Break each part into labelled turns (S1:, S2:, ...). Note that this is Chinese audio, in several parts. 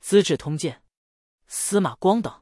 S1: 资治通鉴》，司马光等。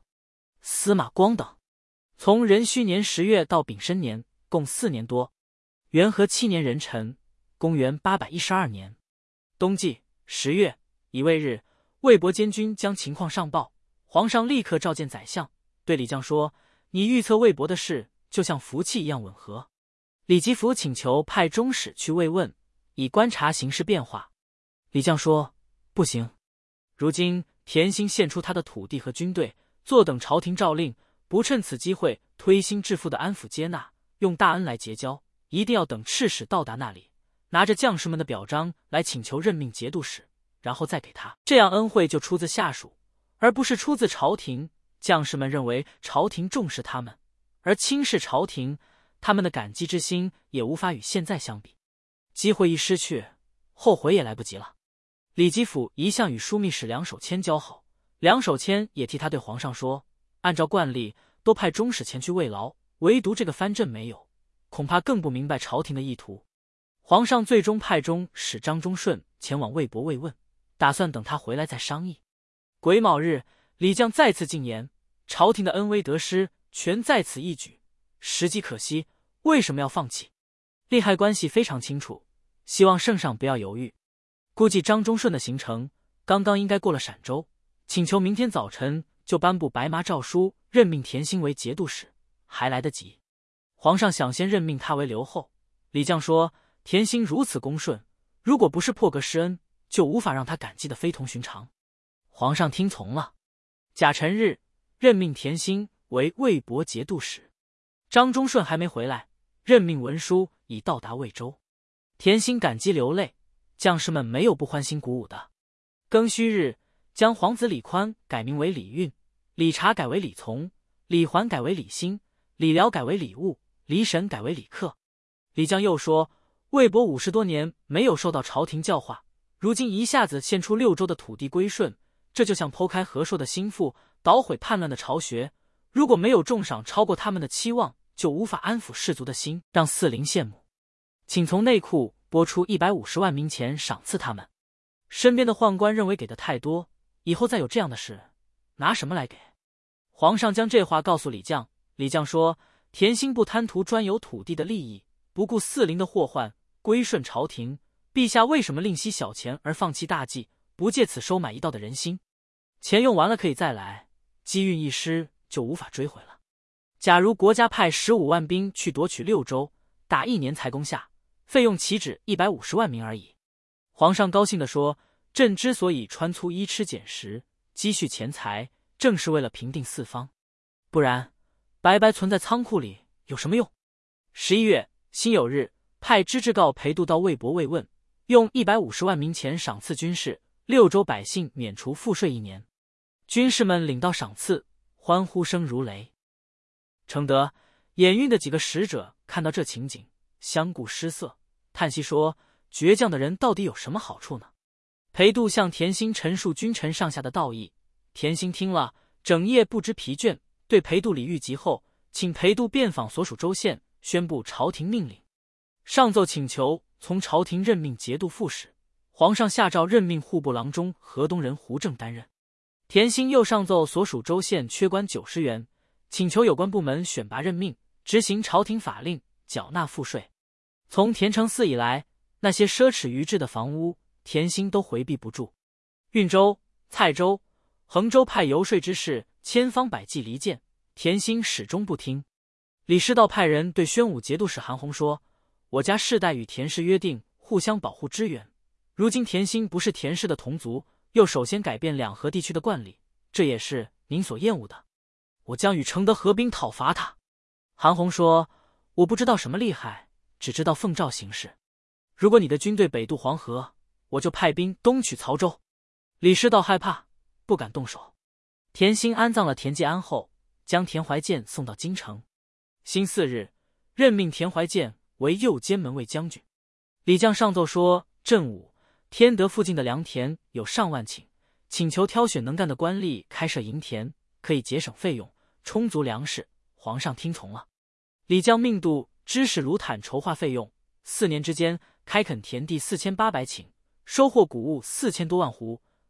S1: 从壬戌年10月到丙申年，共4年多。元和7年壬辰，公元812年冬季10月乙未日，魏博监军将情况上报，皇上立刻召见宰相，对李将说：“你预测魏博的事，就像福气一样吻合。”李吉甫请求派中使去慰问，以观察形势变化。李将说：“不行，如今田兴献出他的土地和军队，坐等朝廷诏令，不趁此机会推心置腹的安抚接纳，用大恩来结交，一定要等赤使到达那里，拿着将士们的表彰来请求任命节度使，然后再给他，这样恩惠就出自下属，而不是出自朝廷。将士们认为朝廷重视他们，而轻视朝廷，他们的感激之心也无法与现在相比。机会一失去，后悔也来不及了。”李吉甫一向与枢密使梁守谦交好，梁守谦也替他对皇上说：“按照惯例，都派中使前去慰劳，唯独这个藩镇没有，恐怕更不明白朝廷的意图。”皇上最终派中使张忠顺前往魏博慰问，打算等他回来再商议。癸卯日，李将再次进言：“朝廷的恩威得失，全在此一举，时机可惜，为什么要放弃？利害关系非常清楚，希望圣上不要犹豫。”估计张忠顺的行程刚刚应该过了陕州，请求明天早晨就颁布白麻诏书，任命田兴为节度使，还来得及。皇上想先任命他为留后。李将说：“田兴如此恭顺，如果不是破格施恩，就无法让他感激的非同寻常。”皇上听从了。甲辰日，任命田兴为魏博节度使。张忠顺还没回来，任命文书已到达魏州。田兴感激流泪，将士们没有不欢欣鼓舞的。庚戌日，将皇子李宽改名为李运，李察改为李从，李环改为李兴，李辽改为李务，李审改为李克。李将又说：“魏博50多年没有受到朝廷教化，如今一下子献出6州的土地归顺，这就像剖开和硕的心腹，捣毁叛乱的巢穴。如果没有重赏超过他们的期望，就无法安抚士卒的心，让四邻羡慕。请从内库拨出150万冥钱赏赐他们。”身边的宦官认为给的太多，以后再有这样的事，拿什么来给？皇上将这话告诉李将，李将说：“田兴不贪图专有土地的利益，不顾四邻的祸患，归顺朝廷。陛下为什么吝惜小钱而放弃大计，不借此收买一道的人心？钱用完了可以再来，机运一失就无法追回了。假如国家派15万兵去夺取6州，大1年才攻下，费用岂止150万民而已。”皇上高兴地说：“朕之所以穿粗衣吃俭食，积蓄钱财，正是为了平定四方，不然白白存在仓库里有什么用？”11月辛酉日，派知制告裴度到魏博慰问，用150万冥钱赏赐军士，6州百姓免除赋税1年。军士们领到赏赐，欢呼声如雷。承德、演运的几个使者看到这情景，相顾失色，叹息说：“倔强的人到底有什么好处呢？”裴度向田兴陈述君臣上下的道义，田兴听了，整夜不知疲倦，对裴度礼遇极厚，请裴度遍访所属州县，宣布朝廷命令。上奏请求从朝廷任命节度副使，皇上下诏任命户部郎中河东人胡正担任。田兴又上奏所属州县缺官90员，请求有关部门选拔任命，执行朝廷法令，缴纳赋税。从田承嗣以来，那些奢侈愚滞的房屋，田兴都回避不住。运州、蔡州、衡州派游说之事，千方百计离间，田兴始终不听。李师道派人对宣武节度使韩弘说：“我家世代与田氏约定互相保护支援，如今田兴不是田氏的同族，又首先改变两河地区的惯例，这也是您所厌恶的。我将与承德合兵讨伐他。”韩弘说：“我不知道什么厉害，只知道奉诏行事。如果你的军队北渡黄河，我就派兵东取曹州。”李师道害怕，不敢动手。田兴安葬了田季安后，将田怀建送到京城。辛巳日，任命田怀建为右监门卫将军。李将上奏说：“镇武、天德附近的良田有上万顷，请求挑选能干的官吏开设营田，可以节省费用，充足粮食。”皇上听从了。李将命度知使卢坦筹划费用，4年之间开垦田地4800顷，收获谷物4000多万斛，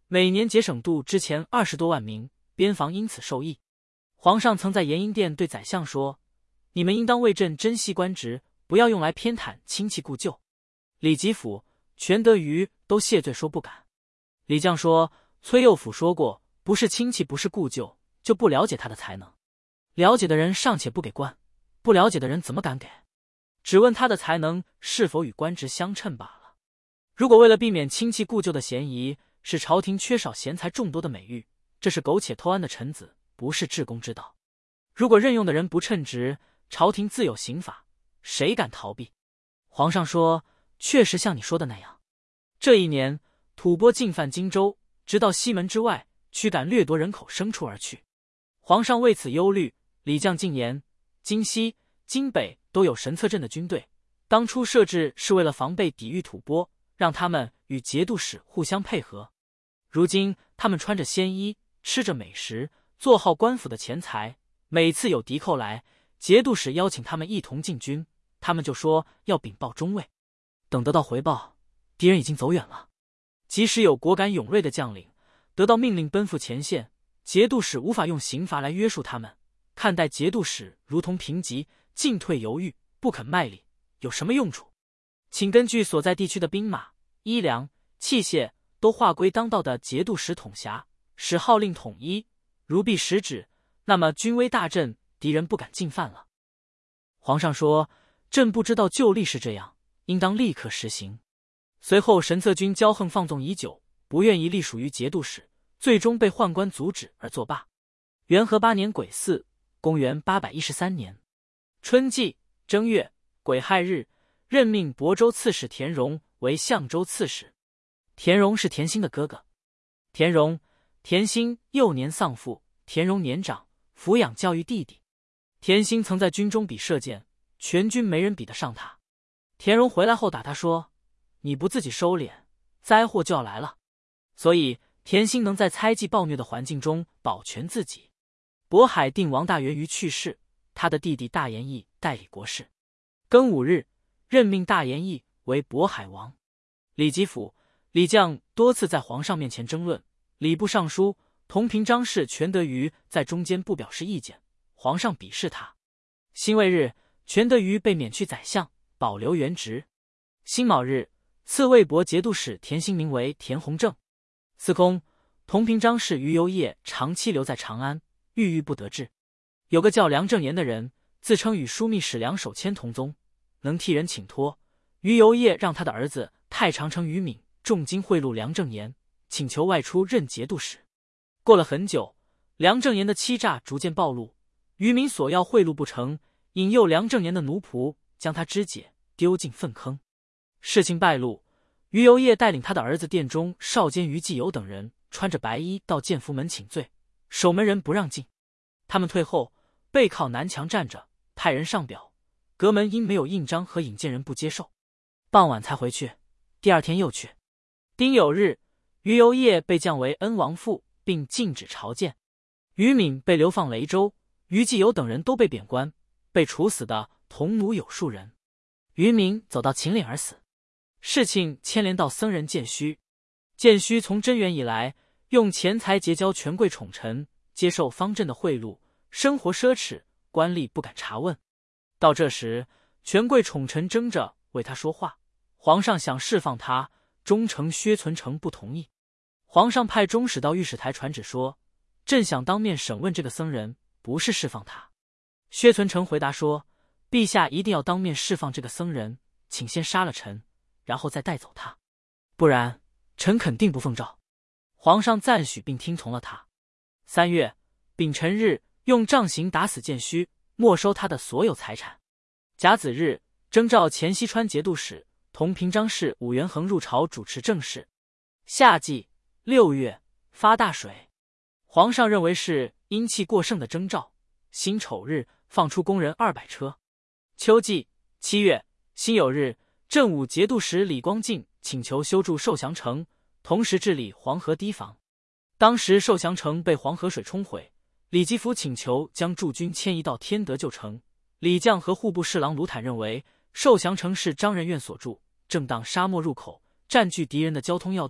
S1: 每年节省度之前20多万民，边防因此受益。皇上曾在延英殿对宰相说：“你们应当为朕珍惜官职，不要用来偏袒亲戚故旧。”李吉甫、全德瑜都谢罪说不敢。李绛说：“崔右辅说过，不是亲戚不是故旧，就不了解他的才能。了解的人尚且不给官，不了解的人怎么敢给？只问他的才能是否与官职相称罢了。如果为了避免亲戚故旧的嫌疑，使朝廷缺少贤才众多的美誉，这是苟且偷安的臣子，不是治公之道。如果任用的人不称职，朝廷自有刑法，谁敢逃避？”皇上说：“确实像你说的那样。”这一年，吐蕃进犯荆州，直到西门之外，驱赶掠夺人口牲畜而去。皇上为此忧虑，礼将进言：京西、京北都有神策镇的军队，当初设置是为了防备抵御吐蕃，让他们与节度使互相配合。如今他们穿着鲜衣，吃着美食，做好官府的钱财，每次有敌寇来，节度使邀请他们一同进军，他们就说要禀报中尉。等得到回报，敌人已经走远了。即使有果敢勇锐的将领得到命令奔赴前线，节度使无法用刑罚来约束他们，看待节度使如同平级，进退犹豫，不肯卖力，有什么用处？请根据所在地区的兵马、衣粮、器械都划归当道的节度使统辖，使号令统一，如必实旨，那么军威大振，敌人不敢进犯了。皇上说：“朕不知道旧例是这样，应当立刻实行。”随后神策军骄横放纵已久，不愿意隶属于节度使，最终被宦官阻止而作罢。元和8年癸巳，公元813年春季正月癸亥日，任命亳州刺史田荣为相州刺史。田荣是田兴的哥哥。田兴幼年丧父，田荣年长，抚养教育弟弟。田兴曾在军中比射箭，全军没人比得上他。田荣回来后打他说：“你不自己收敛，灾祸就要来了。”所以田兴能在猜忌暴虐的环境中保全自己。渤海定王大元于去世，他的弟弟大延义代理国事。庚午日，任命大延义为渤海王。李吉甫、李绛多次在皇上面前争论，礼部尚书、同平章事全德瑜在中间不表示意见，皇上鄙视他。辛未日，全德瑜被免去宰相，保留原职。辛卯日，赐魏博节度使田兴名为田弘正。司空、同平章事于游业长期留在长安，郁郁不得志。有个叫梁正言的人，自称与枢密使梁守谦同宗，能替人请托。于游业让他的儿子太常丞于敏重金贿赂梁正言，请求外出任节度使。过了很久，梁正言的欺诈逐渐暴露，于敏索要贿赂不成，引诱梁正言的奴仆将他肢解，丢进粪坑。事情败露，于游业带领他的儿子殿中少监于继友等人穿着白衣到建福门请罪，守门人不让进。他们退后，背靠南墙站着，派人上表，阁门因没有印章和引荐人不接受，傍晚才回去，第二天又去。丁酉日，于游业被降为恩王父，并禁止朝见。于敏被流放雷州，于继友等人都被贬官，被处死的同奴有数人。于敏走到秦岭而死。事情牵连到僧人建虚。建虚从贞元以来，用钱财结交权贵宠臣，接受方阵的贿赂，生活奢侈，官吏不敢查问。到这时，权贵宠臣争着为他说话，皇上想释放他，忠丞薛存成不同意。皇上派中使到御史台传旨说：“朕想当面审问这个僧人，不是释放他。”薛存成回答说：“陛下一定要当面释放这个僧人，请先杀了臣，然后再带走他，不然臣肯定不奉诏。”皇上赞许并听从了他。3月丙辰日，用杖刑打死建虚，没收他的所有财产。甲子日，征召前西川节度使同平章事武元衡入朝主持政事。夏季6月，发大水，皇上认为是阴气过盛的征兆。辛丑日，放出工人200车。秋季7月，辛酉日，镇武节度使李光进请求修筑受降城，同时治理黄河堤防。当时受降城被黄河水冲毁，李吉甫请求将驻军迁移到天德旧城。李绛和户部侍郎卢坦认为受降城是张仁愿所筑，正当沙漠入口，占据敌人的交通要道，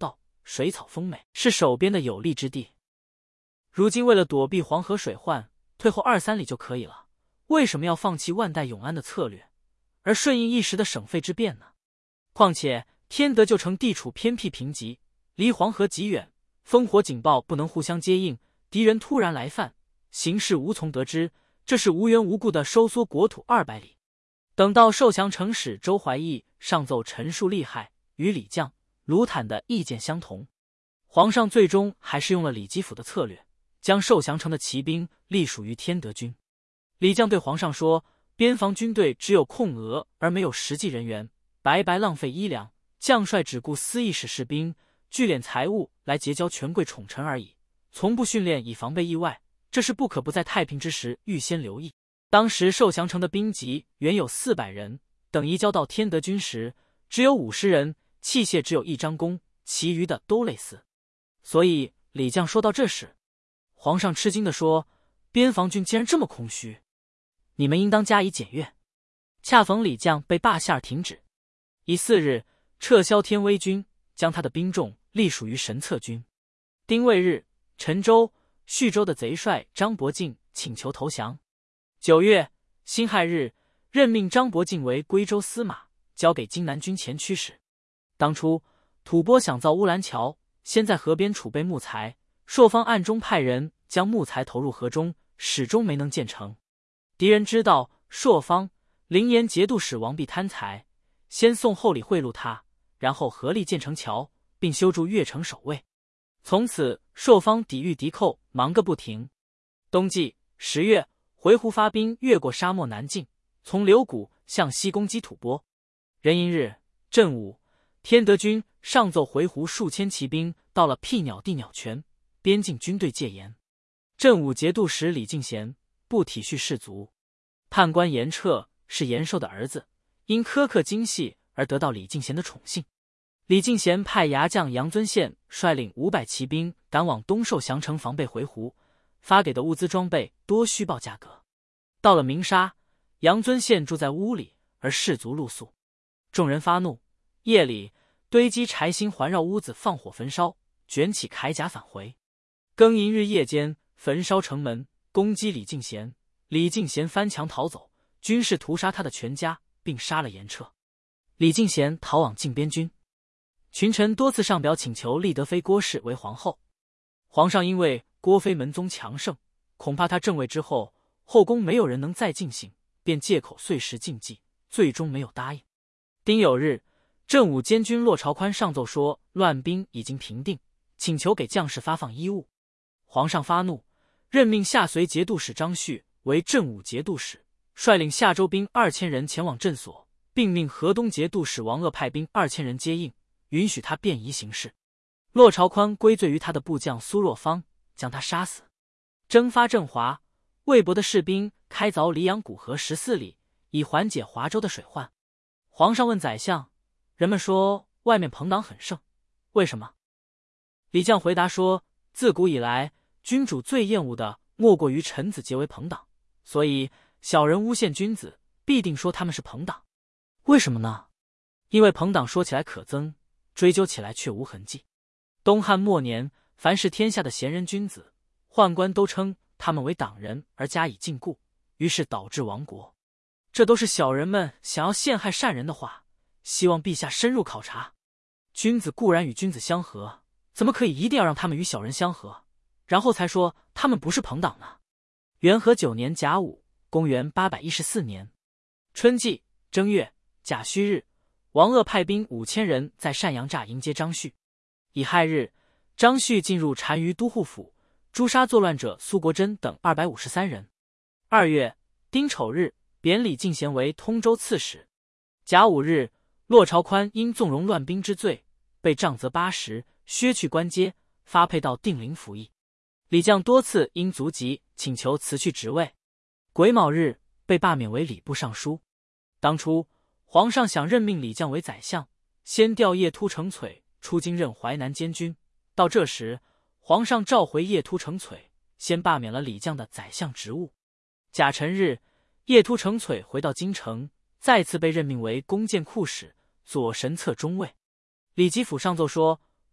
S1: 水草丰美，是守边的有利之地。如今为了躲避黄河水患，退后2-3里就可以了，为什么要放弃万代永安的策略，而顺应一时的省费之变呢？况且天德旧城地处偏僻贫瘠，离黄河极远，烽火警报不能互相接应，敌人突然来犯，形势无从得知，这是无缘无故的收缩国土200里。等到受降城使周怀义上奏陈述利害，与李绛、卢坦的意见相同，皇上最终还是用了李吉甫的策略，将受降城的骑兵隶属于天德军。李绛对皇上说，边防军队只有空额而没有实际人员，白白浪费衣粮，将帅只顾私意使士兵聚敛财物来结交权贵宠臣而已，从不训练以防备意外，这是不可不在太平之时预先留意。当时受降城的兵籍原有400人，等移交到天德军时只有50人，器械只有1张弓，其余的都类似。所以李绛说到这时，皇上吃惊地说，边防军竟然这么空虚，你们应当加以检阅。恰逢李绛被罢下而停止，以4日撤销天威军，将他的兵众隶属于神策军。丁未日，陈州、叙州的贼帅张伯敬请求投降。9月辛亥日，任命张伯敬为归州司马，交给荆南军前驱使。当初吐蕃想造乌兰桥，先在河边储备木材，朔方暗中派人将木材投入河中，始终没能建成。敌人知道朔方灵岩节度使王弼贪财，先送厚礼贿赂他，然后合力建成桥，并修筑越城守卫。从此朔方抵御敌寇忙个不停。冬季10月，回鹘发兵越过沙漠南进，从流谷向西攻击吐蕃。壬寅日正午，天德军上奏回鹘数千骑兵到了辟鸟地鸟泉，边境军队戒严。镇武节度使李敬贤不体恤士卒，判官严彻是严寿的儿子，因苛刻精细而得到李敬贤的宠幸。李敬贤派牙将杨尊宪率领500骑兵赶往东受降城防备回鹘，发给的物资装备多虚报价格。到了鸣沙，杨尊宪住在屋里，而士卒露宿。众人发怒，夜里堆积柴薪环绕屋子放火焚烧，卷起铠甲返回。庚寅日夜间，焚烧城门，攻击李敬贤。李敬贤翻墙逃走，军士屠杀他的全家，并杀了严彻。李敬贤逃往靖边军。群臣多次上表请求立德妃郭氏为皇后。皇上因为郭妃门宗强盛，恐怕她正位之后，后宫没有人能再尽兴，便借口岁时禁忌，最终没有答应。丁酉日，镇武监军骆朝宽上奏说乱兵已经平定，请求给将士发放衣物。皇上发怒，任命下绥节度使张旭为镇武节度使，率领下州兵2000人前往镇所，并命河东节度使王鄂派兵2000人接应，允许他便宜行事。骆朝宽归罪于他的部将苏若芳，将他杀死。征发振华，魏博的士兵开凿黎阳古河14里，以缓解华州的水患。皇上问宰相，人们说外面朋党很盛，为什么？李绛回答说，自古以来，君主最厌恶的莫过于臣子结为朋党，所以小人诬陷君子，必定说他们是朋党。为什么呢？因为朋党说起来可憎，追究起来却无痕迹。东汉末年，凡是天下的贤人君子，宦官都称他们为党人而加以禁锢，于是导致亡国。这都是小人们想要陷害善人的话，希望陛下深入考察。君子固然与君子相合，怎么可以一定要让他们与小人相合，然后才说他们不是朋党呢？元和9年甲午，公元814年春季正月甲戌日，王鄂派兵5000人在单阳栅迎接张旭。乙亥日，张旭进入单于都护府，诛杀作乱者苏国珍等253人。2月丁丑日，贬李敬贤为通州刺史。甲午日，骆朝宽因纵容乱兵之罪，被杖责80，削去官阶，发配到定陵服役。李绛多次因卒疾请求辞去职位。癸卯日，被罢免为礼部尚书。当初皇上想任命李绛为宰相，先调叶突承璀出京任淮南监军。到这时，皇上召回叶突承璀，先罢免了李绛的宰相职务。甲辰日，叶突承璀回到京城，再次被任命为弓箭库使、左神策中尉。李吉甫上奏说，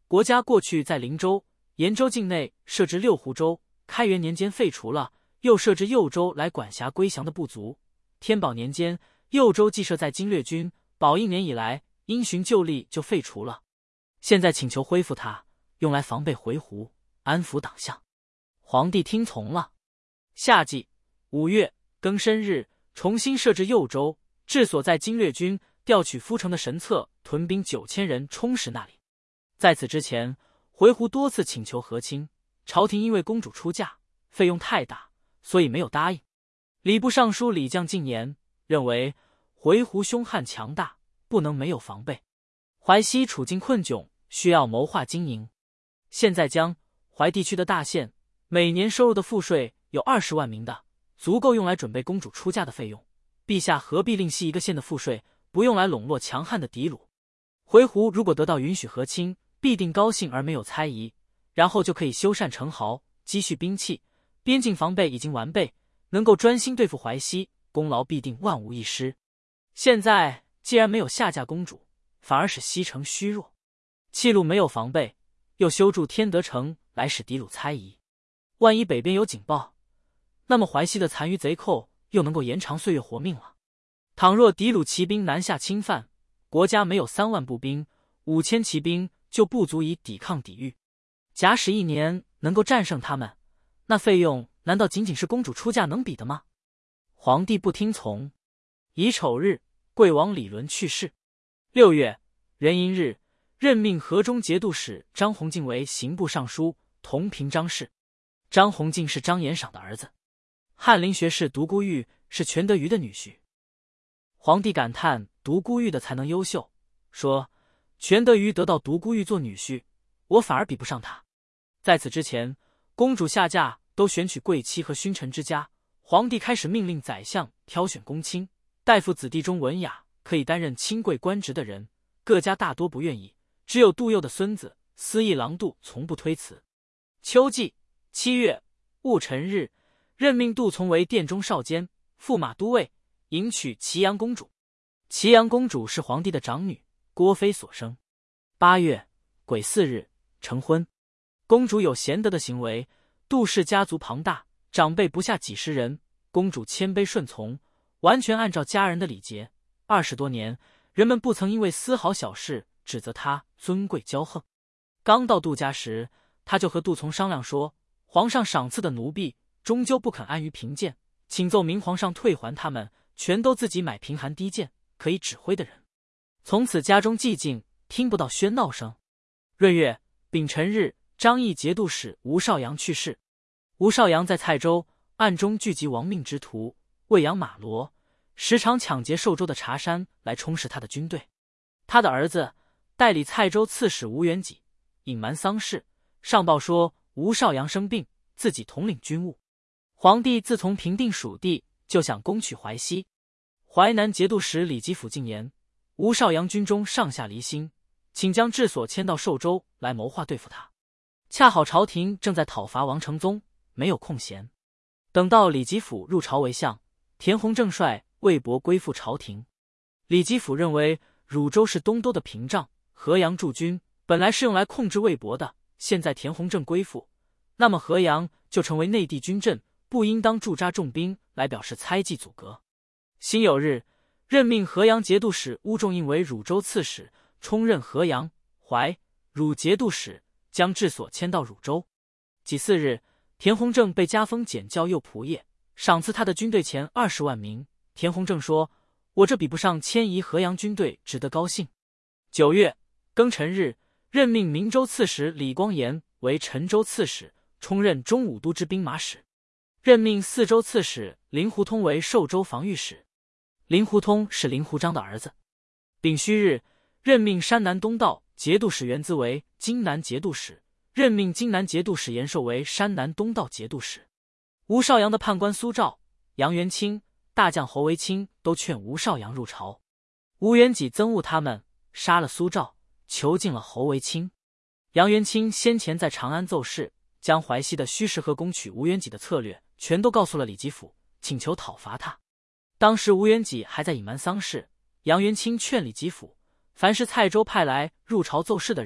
S1: 国家过去在灵州、延州境内设置六湖州，开元年间废除了，又设置右州来管辖归降的部族。天宝年间，右州既设在经略军，宝应年以来因循旧例就废除了，现在请求恢复它，用来防备回鹘，安抚党项。皇帝听从了。夏季5月庚申日，重新设置右州，治所在经略军，调取夫城的神策，屯兵9000人充实那里。在此之前，回鹘多次请求和亲，朝廷因为公主出嫁，费用太大，所以没有答应。礼部尚书李将进言，认为回鹘凶悍强大，不能没有防备。淮西处境困窘，需要谋划经营。现在江淮地区的大县，每年收入的赋税有20万名的，足够用来准备公主出嫁的费用。陛下何必另析一个县的赋税，不用来笼络强悍的敌虏？回鹘如果得到允许和亲，必定高兴而没有猜疑，然后就可以修缮城壕，积蓄兵器，边境防备已经完备，能够专心对付淮西，功劳必定万无一失。现在既然没有下嫁公主，反而使西城虚弱，气路没有防备，又修筑天德城来使敌虏猜疑，万一北边有警报，那么淮西的残余贼寇又能够延长岁月活命了。倘若敌虏骑兵南下侵犯，国家没有3万步兵，5000骑兵就不足以抵抗抵御。假使1年能够战胜他们，那费用难道仅仅是公主出嫁能比的吗？皇帝不听从。乙丑日，贵王李伦去世。6月壬寅日，任命河中节度使张弘敬为刑部尚书，同平章事。张弘敬是张延赏的儿子。翰林学士独孤玉是全德瑜的女婿。皇帝感叹独孤玉的才能优秀，说全德瑜得到独孤玉做女婿，我反而比不上他。在此之前，公主下嫁都选取贵戚和勋臣之家，皇帝开始命令宰相挑选公卿，大夫子弟中文雅可以担任亲贵官职的人，各家大多不愿意，只有杜佑的孙子司议郎杜从不推辞。秋季7月戊辰日，任命杜从为殿中少监、驸马都尉，迎娶祁阳公主。祁阳公主是皇帝的长女，郭妃所生。8月癸巳日，成婚。公主有贤德的行为，杜氏家族庞大，长辈不下几十人，公主谦卑顺从，完全按照家人的礼节。20多年，人们不曾因为丝毫小事指责她尊贵骄横。刚到杜家时，她就和杜从商量说，皇上赏赐的奴婢终究不肯安于贫贱，请奏明皇上退还他们，全都自己买贫寒低贱可以指挥的人。从此家中寂静，听不到喧闹声。闰月丙辰日，张议节度使吴少阳去世。吴少阳在蔡州暗中聚集亡命之徒，喂养马骡，时常抢劫寿州的茶山来充实他的军队。他的儿子代理蔡州刺史吴元济隐瞒丧事，上报说吴少阳生病，自己统领军务。皇帝自从平定蜀地，就想攻取淮西。淮南节度使李吉甫进言，吴少阳军中上下离心，请将治所迁到寿州来谋划对付他。恰好朝廷正在讨伐王承宗，没有空闲。等到李吉甫入朝为相，田弘正率魏博归附朝廷。李吉甫认为汝州是东都的屏障，河阳驻军本来是用来控制魏博的，现在田弘正归附，那么河阳就成为内地军镇，不应当驻扎重兵来表示猜忌阻隔。辛酉日，任命河阳节度使乌仲印为汝州刺史，充任河阳、淮、汝节度使，将治所迁到汝州。己巳日，田弘正被加封检校右仆射，赏赐他的军队钱20万名。田弘正说，我这比不上迁移河阳军队，值得高兴。9月庚辰日，任命明州刺史李光炎为陈州刺史，充任中武都之兵马使。任命泗州刺史林胡通为寿州防御使。林胡通是林胡章的儿子。丙戌日，任命山南东道节度使袁资为荆南节度使，任命荆南节度使严寿为山南东道节度使。吴少阳的判官苏兆、杨元清、大将侯维清都劝吴少阳入朝。吴元济憎恶他们，杀了苏兆，囚禁了侯维清。杨元清先前在长安奏事，将淮西的虚实和攻取吴元济的策略全都告诉了李吉甫，请求讨伐他。当时吴元济还在隐瞒丧事，杨元清劝李吉甫，凡是蔡州派来入朝奏事的人，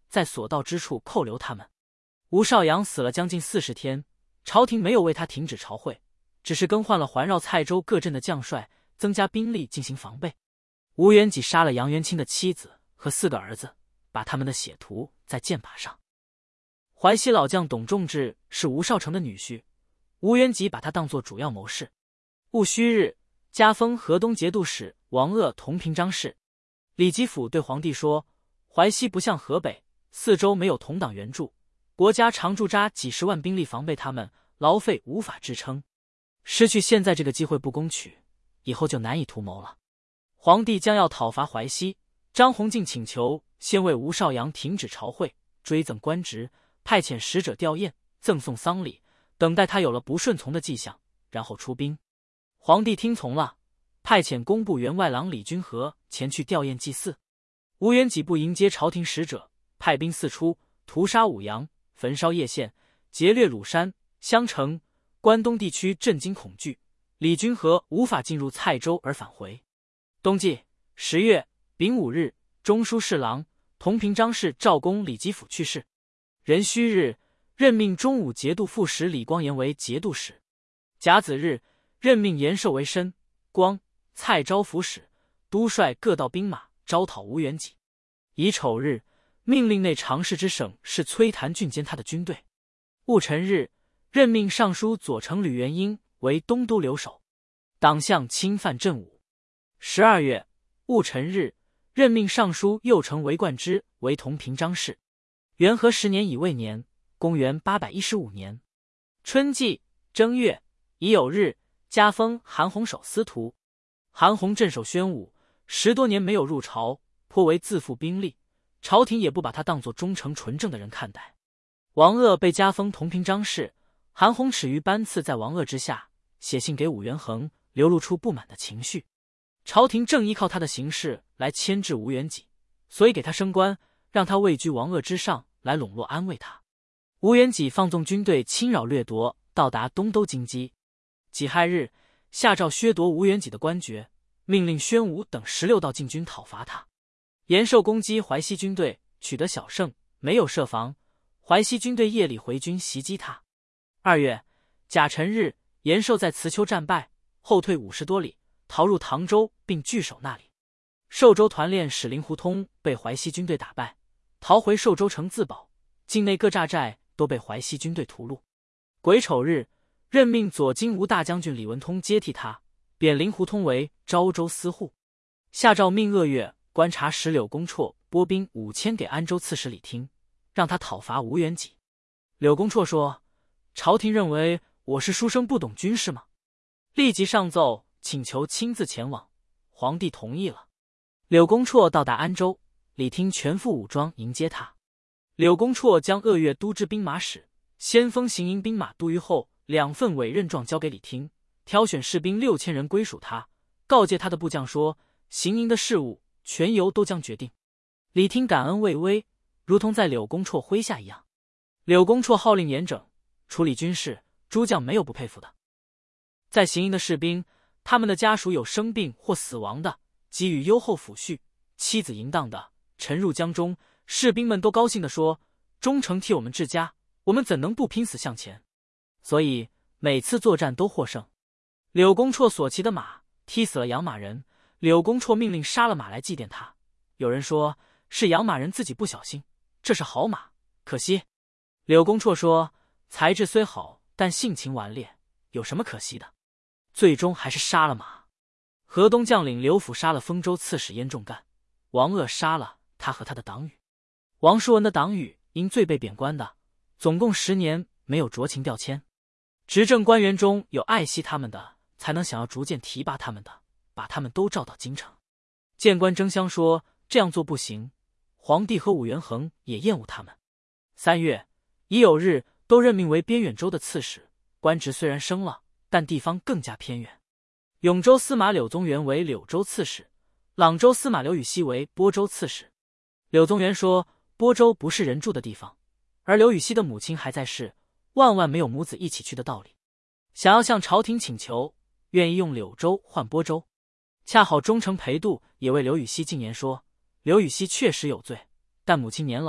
S1: 在所到之处扣留他们。吴少阳死了将近40天，朝廷没有为他停止朝会，只是更换了环绕蔡州各镇的将帅，增加兵力进行防备。吴元济杀了杨元清的妻子和4个儿子，把他们的血涂在箭靶上。淮西老将董仲志是吴少成的女婿，吴元济把他当作主要谋士。戊戌日，加封河东节度使王鄂同平章事。李吉甫对皇帝说，淮西不像河北，四周没有同党援助，国家常驻扎几十万兵力防备他们，劳费无法支撑，失去现在这个机会不攻取，以后就难以图谋了。皇帝将要讨伐淮西，张弘敬请求先为吴少阳停止朝会，追赠官职，派遣使者吊唁，赠送丧礼，等待他有了不顺从的迹象，然后出兵。皇帝听从了，派遣工部员外郎李君和前去吊唁祭祀。吴元济不迎接朝廷使者，派兵四出，屠杀武阳，焚烧叶县，劫掠鲁山、襄城、关东地区，震惊恐惧。李君和无法进入蔡州而返回。冬季10月丙午日，中书侍郎、同平章事赵公李吉甫去世。壬戌日，任命中武节度副使李光炎为节度使。甲子日，任命延寿为申、光、蔡招抚使，督率各道兵马招讨吴元济。乙丑日，命令内常侍之省是崔谭郡监他的军队。戊辰日，任命尚书左丞吕元英为东都留守。党项侵犯镇武。12月戊辰日，任命尚书右丞韦冠之为同平章事。元和10年乙未年，公元815年春季正月乙酉日，加封韩弘守司徒。韩弘镇守宣武，10多年没有入朝，颇为自负兵力，朝廷也不把他当作忠诚纯正的人看待。王鄂被加封同平章事，韩弘耻于班次在王鄂之下，写信给武元衡，流露出不满的情绪。朝廷正依靠他的行事来牵制吴元济，所以给他升官，让他位居王鄂之上，来笼络安慰他。吴元济放纵军队侵扰掠夺，到达东都京畿。己亥日，下诏削夺吴元济的官爵，命令宣武等16道禁军讨伐他。延寿攻击淮西军队，取得小胜，没有设防，淮西军队夜里回军袭击他。2月甲辰日，延寿在慈丘战败，后退50多里，逃入唐州，并据守那里。寿州团练使令狐通被淮西军队打败，逃回寿州城自保，境内各寨寨都被淮西军队屠戮。癸丑日，任命左金吾大将军李文通接替他，贬令狐通为昭州司户。下诏命鄂岳观察使柳公绰拨兵5000给安州刺史李听，让他讨伐吴元济。柳公绰说，朝廷认为我是书生不懂军事吗？立即上奏请求亲自前往，皇帝同意了。柳公绰到达安州，李听全副武装迎接他。柳公绰将鄂岳都知兵马使、先锋行营兵马都虞候2份委任状交给李听，挑选士兵6000人归属他，告诫他的部将说，行营的事务全由都将决定。李听感恩畏威，如同在柳公绰麾下一样。柳公绰号令严整，处理军事，诸将没有不佩服的。在行营的士兵，他们的家属有生病或死亡的，给予优厚抚恤；妻子淫荡的，沉入江中，士兵们都高兴地说，忠诚替我们治家，我们怎能不拼死向前？所以每次作战都获胜。柳公绰所骑的马踢死了养马人，柳公绰命令杀了马来祭奠他。有人说是养马人自己不小心，这是好马，可惜。柳公绰说，才智虽好，但性情顽劣，有什么可惜的？最终还是杀了马。河东将领刘辅杀了丰州刺史燕仲干，王鄂杀了他和他的党羽。王叔文的党羽因罪被贬官的，总共10年没有酌情调迁。执政官员中有爱惜他们的，才能想要逐渐提拔他们的，把他们都召到京城。谏官争相说这样做不行，皇帝和武元衡也厌恶他们。3月乙酉日，都任命为边远州的刺史，官职虽然升了，但地方更加偏远。永州司马柳宗元为柳州刺史，朗州司马刘禹锡为播州刺史。柳宗元说，播州不是人住的地方，而刘禹锡的母亲还在世，万万没有母子一起去的道理。想要向朝廷请求，愿意用柳州换播州。恰好忠诚裴度也为刘禹锡进言说，刘禹锡确实有罪，但母亲年老，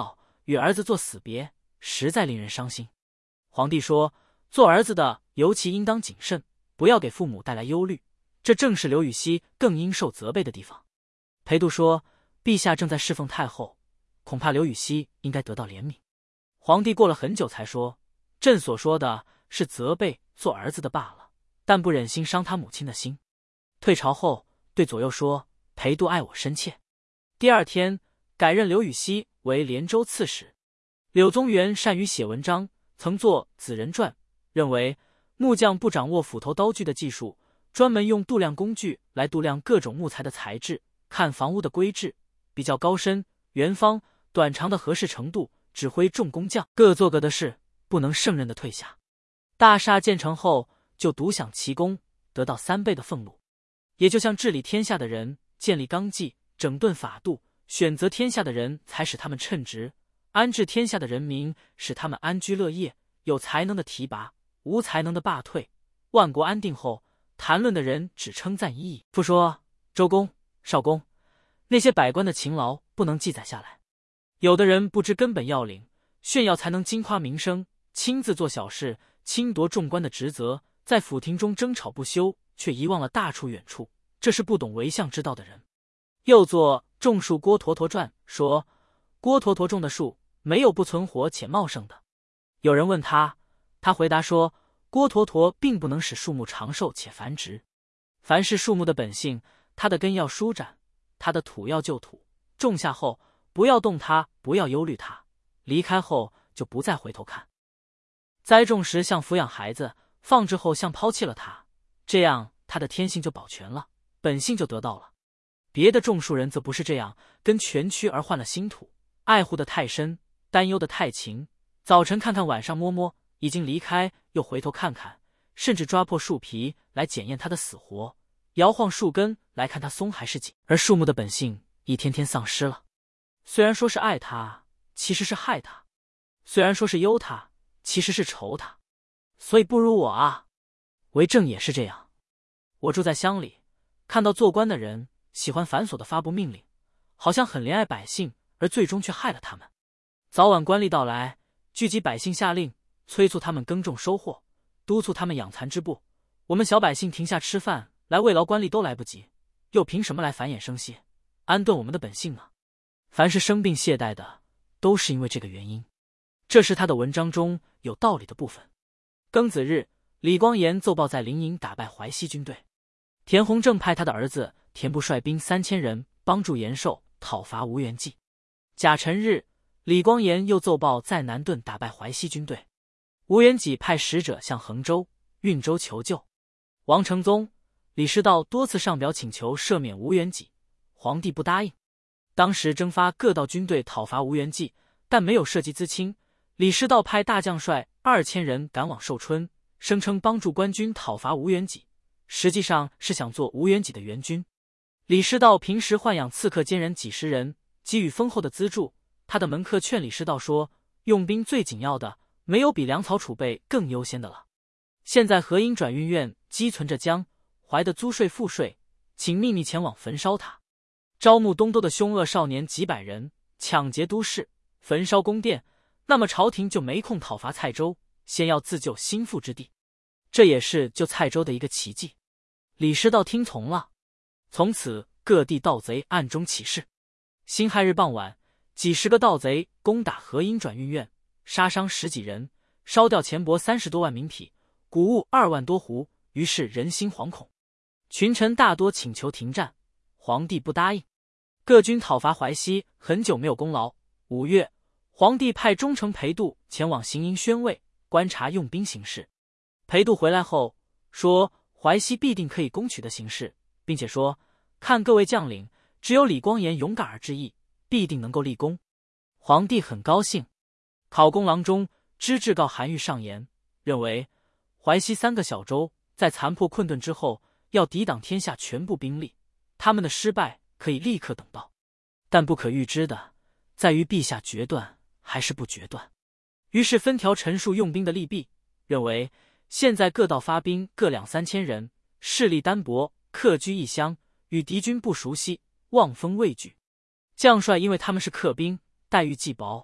S1: 与儿子做死别，实在令人伤心。皇帝说，做儿子的尤其应当谨慎，不要给父母带来忧虑，这正是刘禹锡更应受责备的地方。裴度说，陛下正在侍奉太后，恐怕刘禹锡应该得到怜悯。皇帝过了很久才说，朕所说的是责备做儿子的罢了，但不忍心伤他母亲的心。退朝后对左右说，裴度爱我深切。第二天改任刘禹锡为连州刺史。柳宗元善于写文章，曾作《子人传》，认为木匠不掌握斧头刀具的技术，专门用度量工具来度量各种木材的材质，看房屋的规制，比较高深、圆方、短长的合适程度，指挥众工匠各做各的事，不能胜任的退下。大厦建成后，就独享其功，得到3倍的俸禄。也就像治理天下的人建立纲纪，整顿法度，选择天下的人才使他们称职，安置天下的人民使他们安居乐业，有才能的提拔，无才能的罢退。万国安定后，谈论的人只称赞一矣，不说周公、少公那些百官的勤劳不能记载下来。有的人不知根本要领，炫耀才能，金夸名声，亲自做小事，侵夺众官的职责，在府庭中争吵不休，却遗忘了大处远处，这是不懂为相之道的人。又作《种树郭橐驼传》，说郭橐驼种的树没有不存活且茂盛的。有人问他，他回答说，郭橐驼并不能使树木长寿且繁殖。凡是树木的本性，它的根要舒展，它的土要就土，种下后不要动它，不要忧虑它，离开后就不再回头看。栽种时像抚养孩子，放置后像抛弃了它，这样它的天性就保全了，本性就得到了。别的种树人则不是这样，根全曲而换了新土，爱护的太深，担忧的太勤，早晨看看，晚上摸摸，已经离开又回头看看，甚至抓破树皮来检验它的死活，摇晃树根来看它松还是紧，而树木的本性一天天丧失了。虽然说是爱它，其实是害它；虽然说是忧它，其实是愁它。所以不如我啊，为政也是这样。我住在乡里，看到做官的人喜欢繁琐的发布命令，好像很怜爱百姓，而最终却害了他们。早晚官吏到来，聚集百姓下令，催促他们耕种收获，督促他们养蚕织布。我们小百姓停下吃饭来慰劳官吏都来不及，又凭什么来繁衍生息，安顿我们的本性呢？凡是生病懈怠的，都是因为这个原因。这是他的文章中有道理的部分。庚子日，李光炎奏报在临营打败淮西军队。田弘正派他的儿子田部率兵3000人帮助延寿讨伐吴元济。甲辰日，李光炎又奏报在南顿打败淮西军队。吴元济派使者向衡州、运州求救。王承宗、李师道多次上表请求赦免吴元济，皇帝不答应。当时征发各道军队讨伐吴元济，但没有涉及资清。李师道派大将率2000人赶往寿春，声称帮助官军讨伐吴元济，实际上是想做吴元济的援军。李师道平时豢养刺客奸人几十人，给予丰厚的资助。他的门客劝李师道说，用兵最紧要的，没有比粮草储备更优先的了。现在河阴转运院积存着江淮的租税赋税，请秘密前往焚烧它。招募东都的凶恶少年几百人，抢劫都市，焚烧宫殿，那么朝廷就没空讨伐蔡州，先要自救心腹之地。这也是救蔡州的一个奇迹。李师道听从了。从此各地盗贼暗中起事。辛亥日傍晚，几十个盗贼攻打河阴转运院，杀伤10几人，烧掉钱帛30多万名匹，谷物2万多斛，于是人心惶恐。群臣大多请求停战，皇帝不答应。各军讨伐淮西很久没有功劳。5月，皇帝派忠丞裴度前往行营宣慰，观察用兵形势。裴度回来后说，淮西必定可以攻取的形势，并且说，看各位将领，只有李光炎勇敢而志毅，必定能够立功。皇帝很高兴。考功郎中知制告韩愈上言，认为淮西3个小州在残破困顿之后，要抵挡天下全部兵力，他们的失败可以立刻等到，但不可预知的在于陛下决断还是不决断。于是分条陈述用兵的利弊，认为现在各道发兵各2、3千人，势力单薄，客居异乡，与敌军不熟悉，望风畏惧。将帅因为他们是客兵，待遇既薄，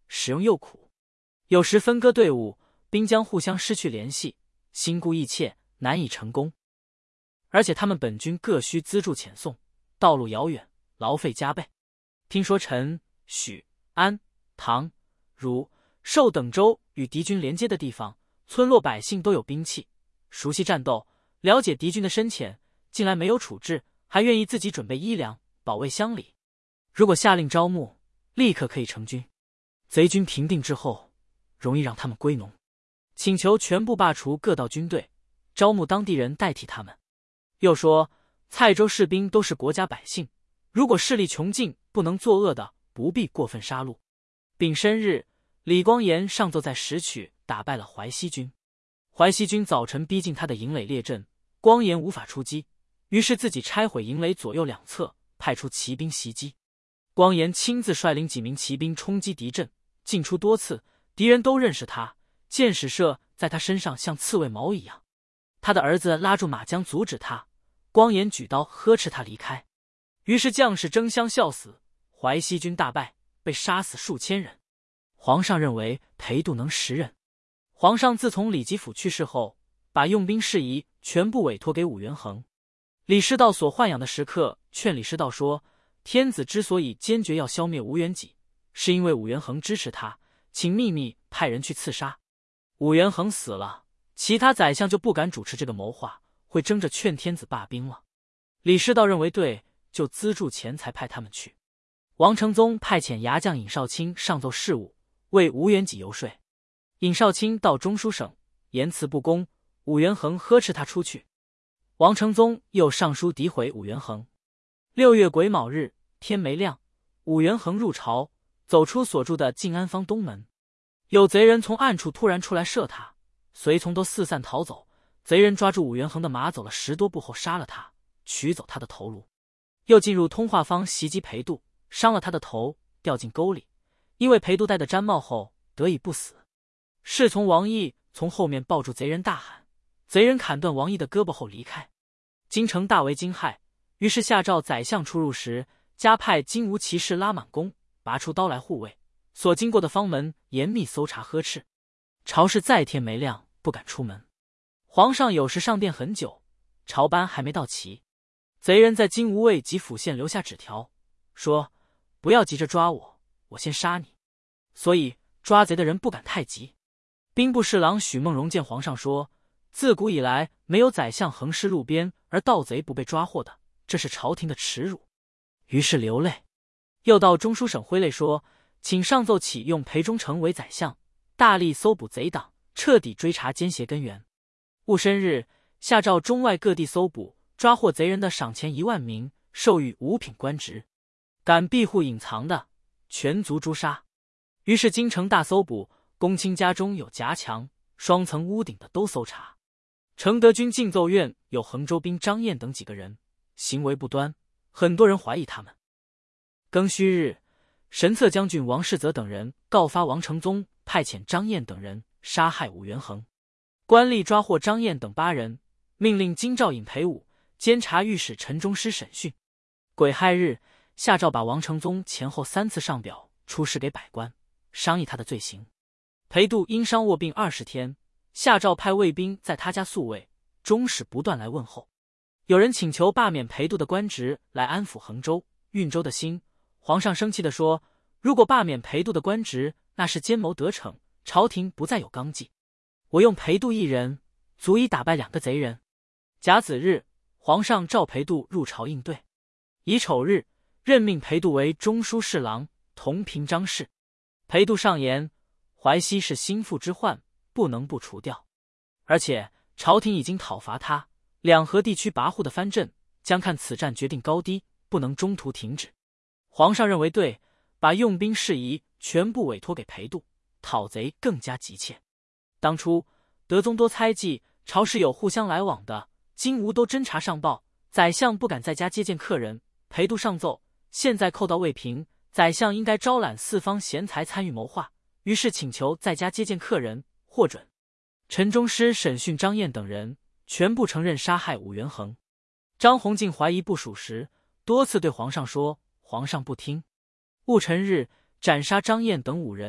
S1: 使用又苦，有时分割队伍，兵将互相失去联系，心顾意切，难以成功。而且他们本军各需资助遣送，道路遥远，劳费加倍。听说陈、许、安、唐、汝、寿等州与敌军连接的地方，村落百姓都有兵器，熟悉战斗，了解敌军的深浅，近来没有处置，还愿意自己准备衣粮，保卫乡里。如果下令招募，立刻可以成军。贼军平定之后，容易让他们归农。请求全部罢除各道军队，招募当地人代替他们。又说蔡州士兵都是国家百姓，如果势力穷尽不能作恶的，不必过分杀戮。丙申日，李光炎上奏在石曲打败了淮西军。淮西军早晨逼近他的营垒列阵，光炎无法出击，于是自己拆毁营垒左右两侧，派出骑兵袭击。光炎亲自率领几名骑兵冲击敌阵，进出多次，敌人都认识他，箭矢射在他身上像刺猬毛一样。他的儿子拉住马缰阻止他，光炎举刀呵斥他离开。于是将士争相笑死，淮西军大败，被杀死数千人。皇上认为裴度能识人。皇上自从李吉甫去世后，把用兵事宜全部委托给武元衡。李师道所豢养的食客劝李师道说，天子之所以坚决要消灭吴元济，是因为武元衡支持他，请秘密派人去刺杀。武元衡死了，其他宰相就不敢主持这个谋划，会争着劝天子罢兵了。李师道认为对，就资助钱财派他们去。王承宗派遣牙将尹绍卿上奏事务，为吴元济游说。尹绍卿到中书省，言辞不公，武元衡呵斥他出去。王承宗又上书诋毁武元衡。6月癸卯日，天没亮，武元衡入朝，走出所住的晋安坊东门，有贼人从暗处突然出来射他，随从都四散逃走。贼人抓住武元衡的马走了10多步后杀了他，取走他的头颅。又进入通化坊袭击裴度，伤了他的头，掉进沟里。因为裴度戴的毡帽后得以不死。侍从王毅从后面抱住贼人大喊，贼人砍断王毅的胳膊后离开。京城大为惊骇，于是下诏宰相出入时，加派金吾骑士拉满弓，拔出刀来护卫。所经过的坊门严密搜查呵斥。朝士再天没亮，不敢出门。皇上有时上殿很久，朝班还没到齐。贼人在金吾卫及府县留下纸条，说不要急着抓我，我先杀你。所以抓贼的人不敢太急。兵部侍郎许孟荣见皇上说，自古以来没有宰相横尸路边而盗贼不被抓获的，这是朝廷的耻辱。于是流泪。又到中书省挥泪说，请上奏启用裴忠诚为宰相，大力搜捕贼党，彻底追查奸邪根源。戊申日，下诏中外各地搜捕，抓获贼人的赏钱1万名，授予5品官职。敢庇护隐藏的，全族诛杀。于是京城大搜捕，公卿家中有夹墙、双层屋顶的都搜查。承德军进奏院有衡州兵张燕等几个人，行为不端，很多人怀疑他们。庚戌日，神策将军王世泽等人告发王承宗派遣张燕等人杀害武元衡。官吏抓获张燕等8人，命令京兆尹裴武、监察御史陈忠师审讯。癸亥日，下诏把王承宗前后3次上表出示给百官，商议他的罪行。裴度因伤卧病20天，下诏派卫兵在他家宿卫，终使不断来问候。有人请求罢免裴度的官职来安抚衡州、运州的心。皇上生气地说，如果罢免裴度的官职，那是奸谋得逞，朝廷不再有纲纪。我用裴度一人，足以打败2个贼人。甲子日，皇上召裴度入朝应对。乙丑日，任命裴度为中书侍郎，同平章事。裴度上言，淮西是心腹之患，不能不除掉。而且朝廷已经讨伐他，两河地区跋扈的藩镇，将看此战决定高低，不能中途停止。皇上认为对，把用兵事宜全部委托给裴度，讨贼更加急切。当初德宗多猜忌朝时有互相来往的，金吾都侦查上报，宰相不敢在家接见客人。裴度上奏，现在寇盗未平，宰相应该招揽4方贤才参与谋划，于是请求在家接见客人，获准。陈忠师审讯张燕等人，全部承认杀害武元衡。张弘进怀疑不属实，多次对皇上说，皇上不听。戊辰日，斩杀张燕等5人，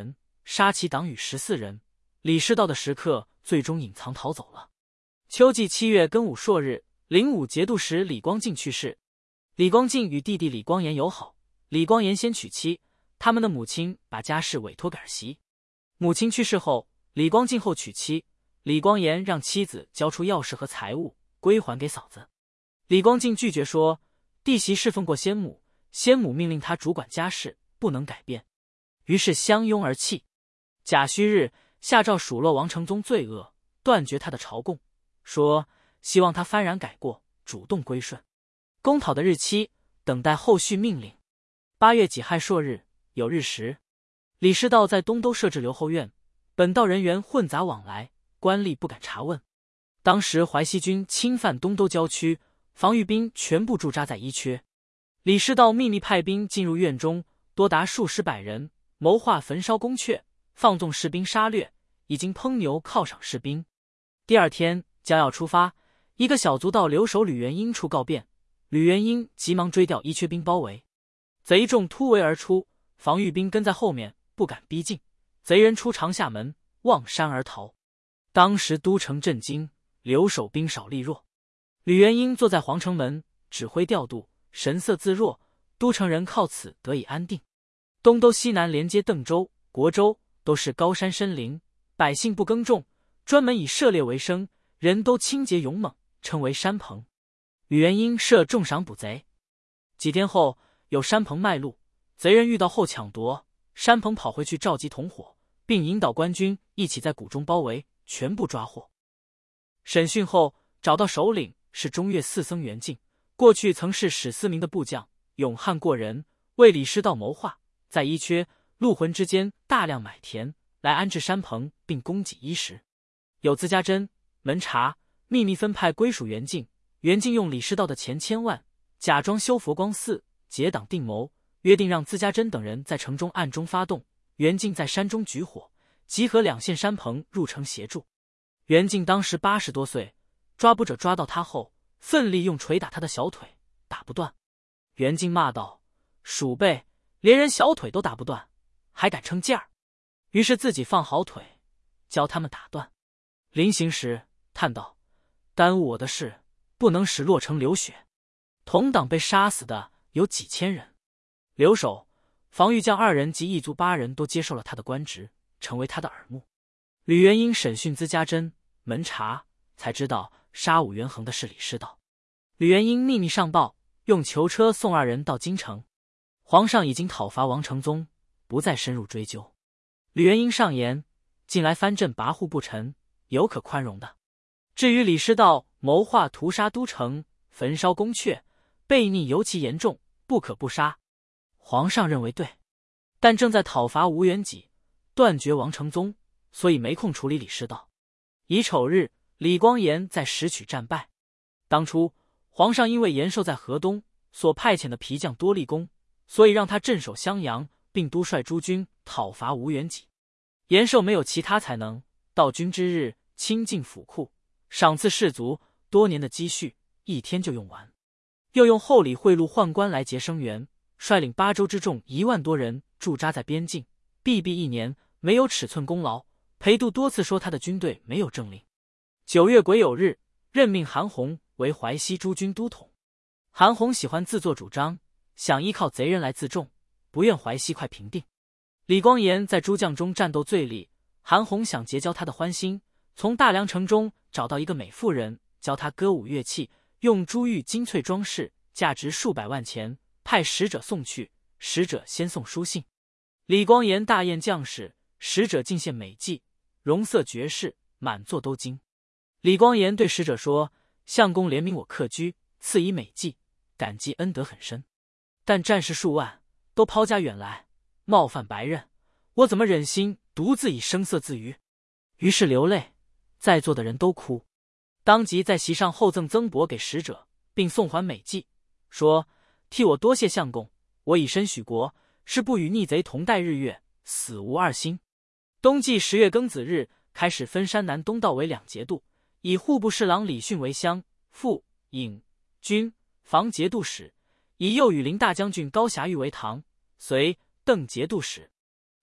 S1: 杀其党羽14人。李师道的食客最终隐藏逃走了。秋季7月庚午朔日，灵武节度使李光进去世。李光进与弟弟李光炎友好，李光炎先娶妻，他们的母亲把家事委托给儿媳。母亲去世后，李光进后娶妻，李光炎让妻子交出钥匙和财物归还给嫂子。李光进拒绝说，弟媳侍奉过先母，先母命令他主管家事，不能改变，于是相拥而泣。甲戌日，下诏数落王承宗罪恶，断绝他的朝贡，说希望他幡然改过，主动归顺。公讨的日期等待后续命令。8月己亥朔日，有日时，李师道在东都设置留后院，本道人员混杂往来，官吏不敢查问。当时淮西军侵犯东都郊区，防御兵全部驻扎在伊阙。李师道秘密派兵进入院中，多达数十百人，谋划焚烧宫阙，放纵士兵杀掠，已经烹牛犒赏士兵。第二天将要出发，一个小卒到留守吕元英处告变，吕元英急忙追调伊阙兵包围，贼众突围而出，防御兵跟在后面不敢逼近，贼人出长夏门，望山而逃。当时都城震惊，留守兵少力弱。吕元英坐在皇城门指挥调度，神色自若，都城人靠此得以安定。东都西南连接邓州、国州，都是高山深林，百姓不耕种，专门以射猎为生，人都清洁勇猛，称为山棚。吕元英设重赏捕贼。几天后，有山棚卖路，贼人遇到后抢夺，山棚跑回去召集同伙，并引导官军一起在谷中包围，全部抓获。审讯后找到首领是中岳四僧袁敬，过去曾是史思明的部将，勇悍过人，为李师道谋划，在伊阙、陆浑之间大量买田来安置山棚，并供给衣食。有自家珍、门察秘密分派归属袁敬，袁敬用李师道的钱1000万，假装修佛光寺，结党定谋，约定让自家珍等人在城中暗中发动，袁敬在山中举火，集合2县山棚入城协助。袁敬当时80多岁，抓捕者抓到他后，奋力用锤打他的小腿，打不断。袁敬骂道：“鼠辈，连人小腿都打不断，还敢称劲儿！”于是自己放好腿，教他们打断。临行时叹道：“耽误我的事，不能使洛城流血。”同党被杀死的有几千人。留守、防御将2人及一族8人都接受了他的官职，成为他的耳目。吕元英审讯资家珍、门察，才知道杀武元衡的是李师道。吕元英秘密上报，用囚车送2人到京城。皇上已经讨伐王承宗，不再深入追究。吕元英上言，近来藩镇跋扈不臣，有可宽容的。至于李师道谋划屠杀都城、焚烧宫阙，悖逆尤其严重，不可不杀。皇上认为对，但正在讨伐吴元济，断绝王承宗，所以没空处理李师道。乙丑日，李光炎在石曲战败。当初皇上因为延寿在河东，所派遣的皮将多立功，所以让他镇守襄阳，并督率诸军讨伐吴元济。延寿没有其他才能，到军之日清尽府库，赏赐士卒，多年的积蓄一天就用完。又用厚礼贿赂宦官来结生源，率领8州之众1万多人驻扎在边境，避1年，没有尺寸功劳。裴度多次说他的军队没有政令。9月癸酉日，任命韩弘为淮西诸军都统。韩弘喜欢自作主张，想依靠贼人来自重，不愿淮西快平定。李光炎在诸将中战斗最厉，韩弘想结交他的欢心，从大梁城中找到一个美妇人，教他歌舞乐器，用珠玉金翠装饰，价值数百万钱，派使者送去。使者先送书信。李光炎大宴将士，使者进献美妓，容色绝世，满座都惊。李光炎对使者说：“相公怜悯我客居，赐以美妓，感激恩德很深。但战士数万，都抛家远来，冒犯白刃，我怎么忍心独自以声色自娱？”于是流泪，在座的人都哭。当即在席上厚赠曾帛给使者，并送还美妓，说：“替我多谢相公，我以身许国，是不与逆贼同待日月，死无二心。”冬季10月庚子日，开始分山南东道为2节度，以户部侍郎李训为襄、副、颍、军、防节度使，以右羽林大将军高霞玉为唐、隋、邓节度使。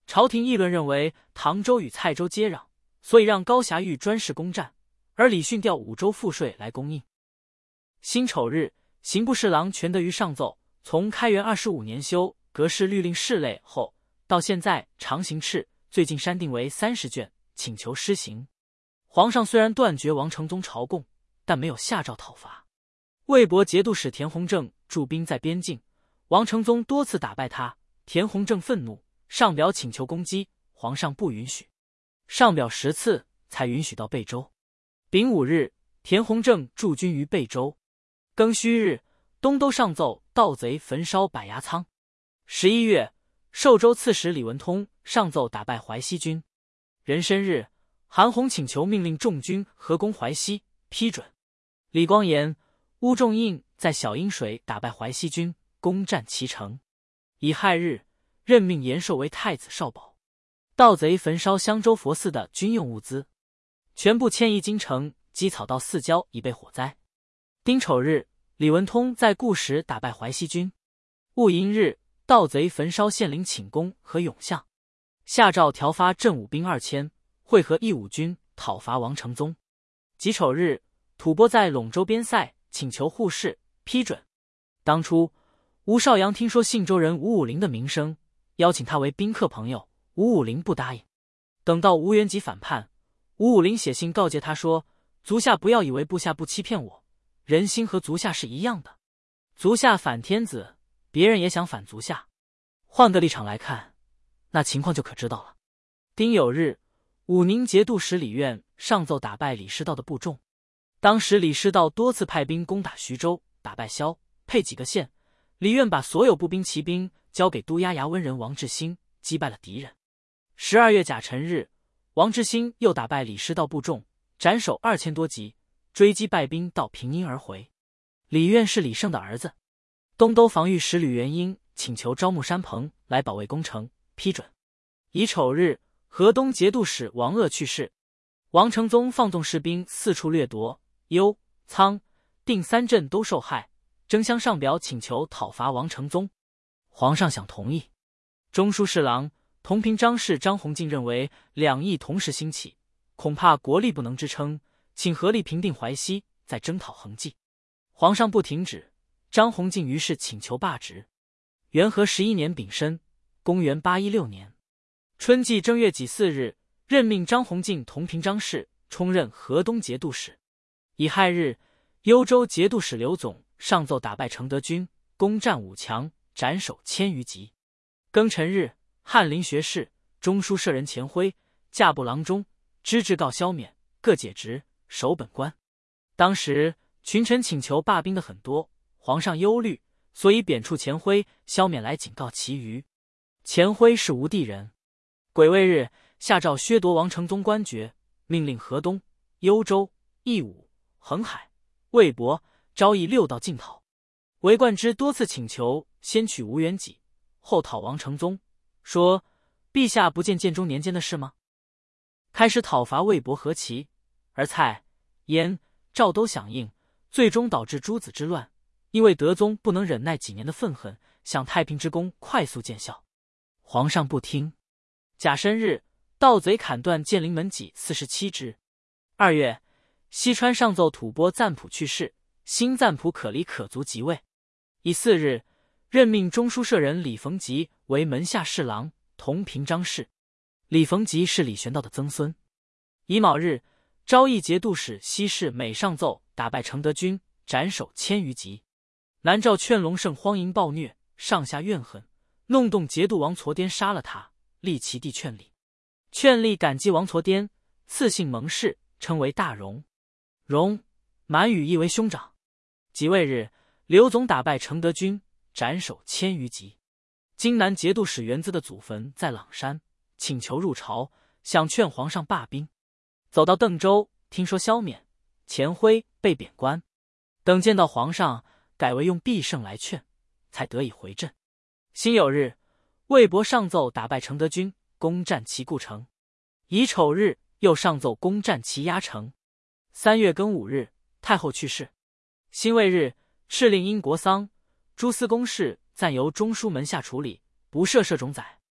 S1: 朝廷议论认为唐州与蔡州接壤，所以让高霞玉专事攻占，而李训调五州赋税来供应。辛丑日，刑部侍郎全德于上奏，从开元25年修格式律令事类后，到现在长刑敕最近删定为30卷，请求施行。皇上虽然断绝王承宗朝贡，但没有下诏讨伐。魏博节度使田弘正驻兵在边境，王承宗多次打败他，田弘正愤怒，上表请求攻击，皇上不允许。上表10次才允许到贝州。丙午日，田弘正驻军于贝州。庚戌日，东都上奏盗贼焚烧百牙仓。11月，寿州刺史李文通上奏打败淮西军。壬申日，韩弘请求命令众军合攻淮西，批准。李光炎、乌仲印在小阴水打败淮西军，攻占其城。乙亥日，任命延寿为太子少保。盗贼焚烧襄州佛寺的军用物资，全部迁移京城，积草到四郊，以备火灾。丁丑日，李文通在固石打败淮西军。戊寅日，盗贼焚烧县陵寝宫和永巷，下诏调发镇武兵2000，会合义武军讨伐王承宗。己丑日，吐蕃在陇州边塞请求互市，批准。当初吴少阳听说信州人吴武陵的名声，邀请他为宾客朋友，吴武陵不答应。等到吴元吉反叛，吴武陵写信告诫他说：“足下不要以为部下不欺骗我，人心和足下是一样的。足下反天子，别人也想反足下。换个立场来看，那情况就可知道了。”丁酉日，武宁节度使李渊上奏打败李师道的部众。当时李师道多次派兵攻打徐州，打败萧、沛几个县。李渊把所有步兵骑兵交给都押衙温人王志兴，击败了敌人。12月甲辰日，王志兴又打败李师道部众，斩首2000多级，追击败兵到平阴而回。李渊是李胜的儿子。东都防御使吕元英请求招募山鹏来保卫攻城，批准。乙丑日，河东节度使王鄂去世。王承宗放纵士兵四处掠夺，幽、苍、定3镇都受害，争相上表请求讨伐王承宗。皇上想同意。中书侍郎、同平章事张弘进认为两翼同时兴起，恐怕国力不能支撑，请合力平定淮西，再征讨恒济。皇上不停止，张弘进于是请求罢职。元和11年丙申，公元816年春季正月己巳日，任命张弘进同平章事，充任河东节度使。乙亥日，幽州节度使刘总上奏打败承德军，攻占武强，斩首1000余级。庚辰日，翰林学士、中书舍人钱辉、驾部郎中、知制告消免，各解职，守本官。当时群臣请求罢兵的很多，皇上忧虑，所以贬黜钱辉、消免来警告其余。钱辉是吴地人。癸未日，下诏削夺王承宗官爵，命令河东、幽州、义武、恒海、魏博、昭义6道进讨。韦冠之多次请求先取吴元济，后讨王承宗，说：“陛下不见建中年间的事吗？”开始讨伐魏博和齐，而蔡、燕、赵都响应，最终导致诸子之乱。因为德宗不能忍耐几年的愤恨，想太平之功快速见效，皇上不听。甲申日，盗贼砍断建陵门戟47支。2月，西川上奏吐蕃赞普去世，新赞普可离可族即位。乙巳日，任命中书舍人李逢吉为门下侍郎、同平章事。李逢吉是李玄道的曾孙。乙卯日，昭义节度使西市美上奏打败承德军，斩首1000余级。南诏劝隆盛荒淫暴虐，上下怨恨，弄动节度王痤颠杀了他，立其弟劝立。劝立感激王痤颠，赐姓蒙氏，称为大荣。荣，满语意为兄长。己未日，刘总打败承德军，斩首1000余级。荆南节度使元资的祖坟在朗山，请求入朝，想劝皇上罢兵。走到邓州，听说消免，钱辉被贬官。等见到皇上，改为用必胜来劝，才得以回镇。辛酉日，魏博上奏打败承德军，攻占其故城。乙丑日，又上奏攻占其压城。3月庚午日，太后去世。辛未日，敕令因国丧，诸司公事暂由中书门下处理，不设社冢宰。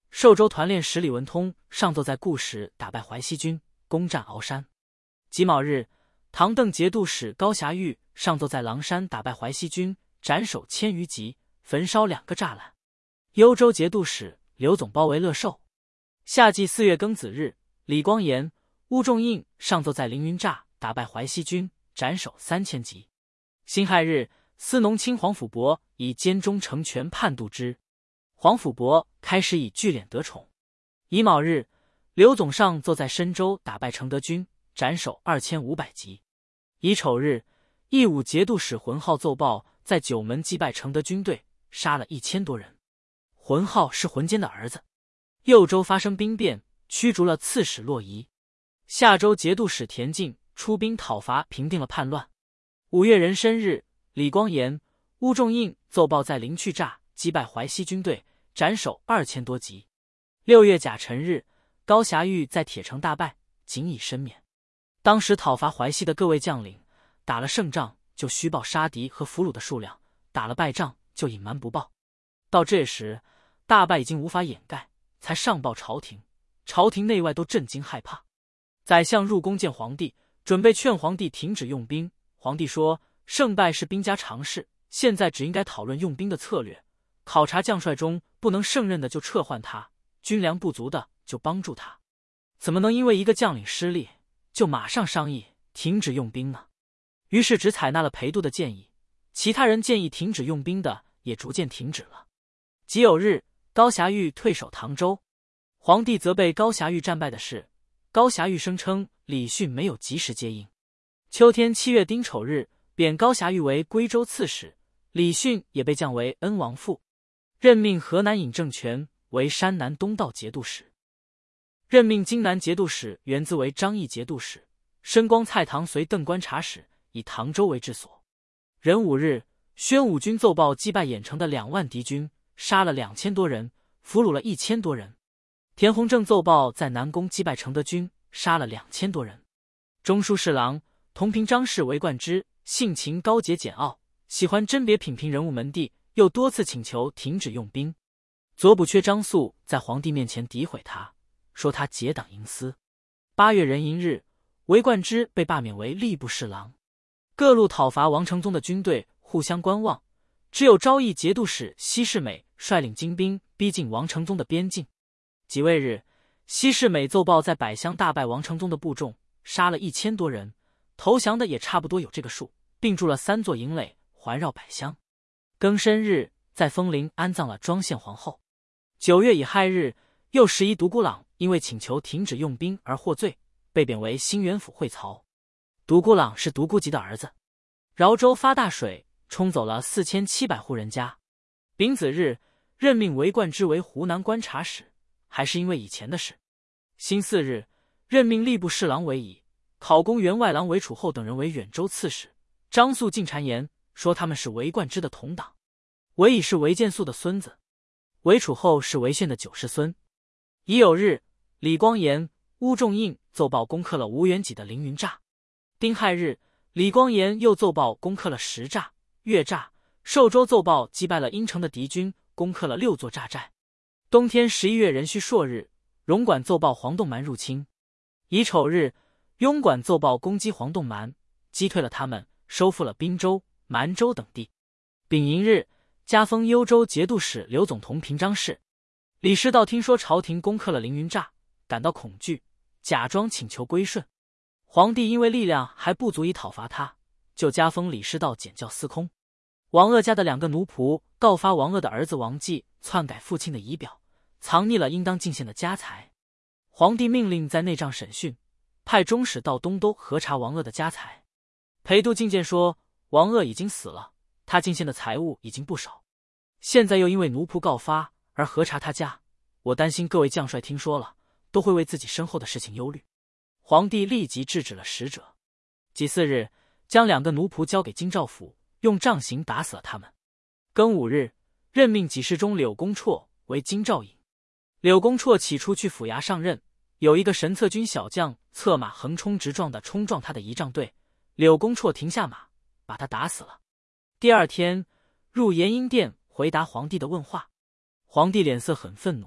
S1: 寿州团练使李文通上奏在固始打败淮西军，攻占鳌山。己卯日，唐邓节度使高霞玉上奏在狼山打败淮西军，斩首1000余级，焚烧2个栅栏。幽州节度使刘总包围乐寿。夏季4月庚子日，李光炎、乌仲应上奏在凌云栅打败淮西军，斩首3000级。辛亥日，司农卿黄甫伯以监中成权叛度之。黄甫伯开始以聚敛得宠。乙卯日，刘总上奏在深州打败承德军，斩首2500级。乙丑日，义武节度使浑浩奏报在九门击败承德军队，杀了1000多人。浑浩是浑坚的儿子。右州发生兵变，驱逐了刺史骆仪。夏州节度使田径出兵讨伐，平定了叛乱。5月壬申日，李光炎、乌仲应奏报在灵去栅击败淮西军队，斩首2000多级。6月甲辰日，高霞玉在铁城大败，仅以身免。当时讨伐淮西的各位将领，打了胜仗就虚报杀敌和俘虏的数量，打了败仗就隐瞒不报。到这时，大败已经无法掩盖，才上报朝廷，朝廷内外都震惊害怕。宰相入宫见皇帝，准备劝皇帝停止用兵。皇帝说，胜败是兵家常事，现在只应该讨论用兵的策略，考察将帅中不能胜任的就撤换他，军粮不足的就帮助他，怎么能因为一个将领失利就马上商议停止用兵呢？于是只采纳了裴度的建议，其他人建议停止用兵的也逐渐停止了。己酉日，高霞玉退守唐州。皇帝责备高霞玉战败的事，高霞玉声称李训没有及时接应。秋天7月丁丑日，贬高霞玉为归州刺史，李训也被降为恩王傅，任命河南尹政权为山南东道节度使，任命荆南节度使元资为张义节度使，申光蔡唐随邓观察使，以唐州为治所。壬午日，宣武军奏报击败郾城的2万敌军，杀了2000多人，俘虏了1000多人。田弘正奏报在南宫击败承德军，杀了2000多人。中书侍郎、同平章事韦冠之性情高洁简傲，喜欢甄别品评人物门第，又多次请求停止用兵。左补阙张肃在皇帝面前诋毁他，说他结党营私。8月壬寅日，韦冠之被罢免为吏部侍郎。各路讨伐王承宗的军队互相观望，只有昭义节度使奚世美率领精兵逼近王承宗的边境。己未日，奚世美奏报在百乡大败王承宗的部众，杀了1000多人，投降的也差不多有这个数，并筑了3座营垒环绕百乡。庚申日，在丰陵安葬了庄献皇后。9月乙亥日，右拾遗独孤朗因为请求停止用兵而获罪，被贬为兴元府会曹。独孤朗是独孤及的儿子。饶州发大水，冲走了4700户人家。丙子日，任命韦冠之为湖南观察使，还是因为以前的事。辛巳日，任命吏部侍郎韦乙、考功员外郎韦楚后等人为远州刺史。张肃进谗言，说他们是韦冠之的同党。韦乙是韦建肃的孙子，韦楚后是韦炫的9世孙。乙酉日，李光炎、乌仲应奏报攻克了吴元济的凌云栅。丁亥日，李光炎又奏报攻克了石栅、岳栅。寿州奏报击败了阴城的敌军，攻克了6座栅寨。冬天11月壬戌朔日，荣管奏报黄洞蛮入侵。乙丑日，雍管奏报攻击黄洞蛮，击退了他们，收复了滨州、蛮州等地。丙寅日，加封幽州节度使刘总同平章事。李师道听说朝廷攻克了凌云栅，感到恐惧，假装请求归顺。皇帝因为力量还不足以讨伐他，就加封李师道检校司空。王鄂家的2个奴仆告发王鄂的儿子王继篡改父亲的仪表，藏匿了应当进献的家财。皇帝命令在内帐审讯，派中使到东都核查王鄂的家财。裴度进谏说，王鄂已经死了，他进献的财物已经不少，现在又因为奴仆告发而核查他家，我担心各位将帅听说了，都会为自己身后的事情忧虑。皇帝立即制止了使者。己巳日，将2个奴仆交给京兆府，用杖刑打死了他们。庚午日，任命给事中柳公绰为京兆尹。柳公绰起初去府衙上任，有一个神策军小将策马横冲直撞地冲撞他的仪仗队，柳公绰停下马，把他打死了。第二天入延英殿回答皇帝的问话，皇帝脸色很愤怒，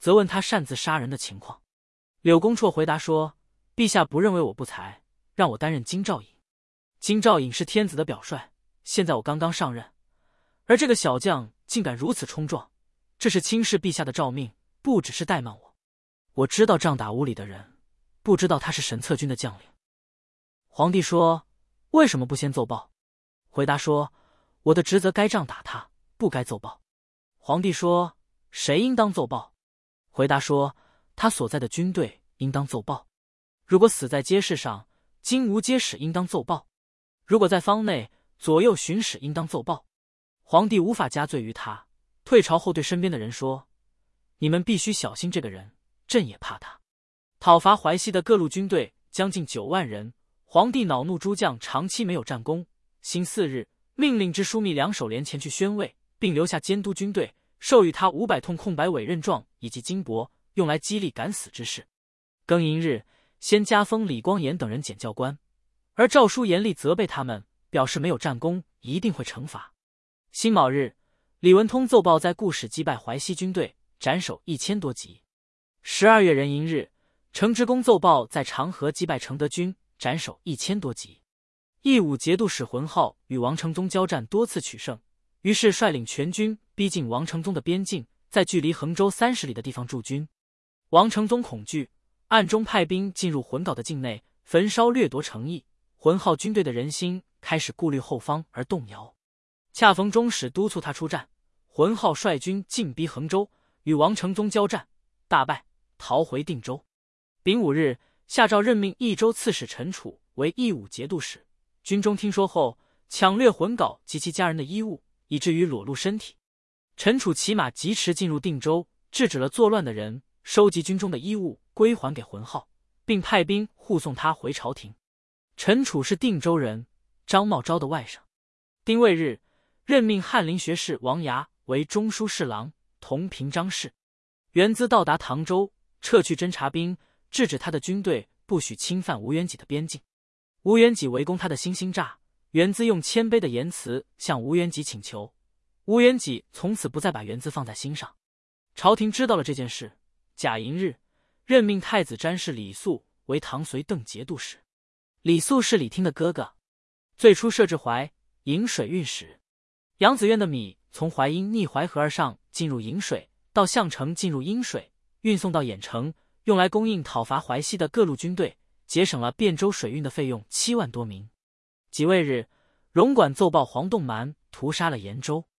S1: 责问他擅自杀人的情况。柳公绰回答说：“陛下不认为我不才，让我担任京兆尹。京兆尹是天子的表率，现在我刚刚上任，而这个小将竟敢如此冲撞，这是轻视陛下的诏命，不只是怠慢我。我知道仗打屋里的人，不知道他是神策军的将领。”皇帝说：“为什么不先奏报？”回答说：“我的职责该仗打他，不该奏报。”皇帝说：“谁应当奏报？”回答说：“他所在的军队应当奏报。如果死在街市上，金吾街使应当奏报；如果在方内，左右巡使应当奏报。”皇帝无法加罪于他，退朝后对身边的人说：“你们必须小心这个人，朕也怕他。”讨伐淮西的各路军队将近9万人，皇帝恼怒诸将长期没有战功，星4日命令之枢密两手连前去宣慰，并留下监督军队，授予他500通空白委任状以及金帛，用来激励敢死之士。庚寅日，先加封李光炎等人检教官，而诏书严厉责备他们，表示没有战功一定会惩罚。辛卯日，李文通奏报在固始击败淮西军队，斩首1000多级。12月壬寅日，程之公奏报在长河击败程德军，斩首1000多级。义武节度使浑浩与王承宗交战多次取胜，于是率领全军逼近王承宗的边境，在距离衡州30里的地方驻军。王承宗恐惧，暗中派兵进入浑稿的境内，焚烧掠夺城邑。浑浩军队的人心开始顾虑后方而动摇。恰逢中使督促他出战，浑浩率军进逼衡州，与王承宗交战，大败，逃回定州。丙午日，下诏任命益州刺史陈楚为义武节度使。军中听说后，抢掠浑稿及其家人的衣物，以至于裸露身体。陈楚骑马疾驰进入定州，制止了作乱的人，收集军中的衣物归还给浑浩，并派兵护送他回朝廷。陈楚是定州人，张茂昭的外甥。丁未日，任命翰林学士王牙为中书侍郎，同平章事。元资到达唐州，撤去侦察兵，制止他的军队不许侵犯吴元济的边境。吴元济围攻他的新兴栅，元资用谦卑的言辞向吴元济请求，吴元济从此不再把元资放在心上。朝廷知道了这件事，甲寅日，任命太子詹事李肃为唐绥邓节度使。李肃是李听的哥哥，最初设置淮颍水运使。扬子院的米从淮阴逆淮河而上，进入颍水，到项城进入阴水，运送到郾城，用来供应讨伐淮西的各路军队，节省了汴州水运的费用7万多名。己未日，荣管奏报黄栋蛮屠杀了延州。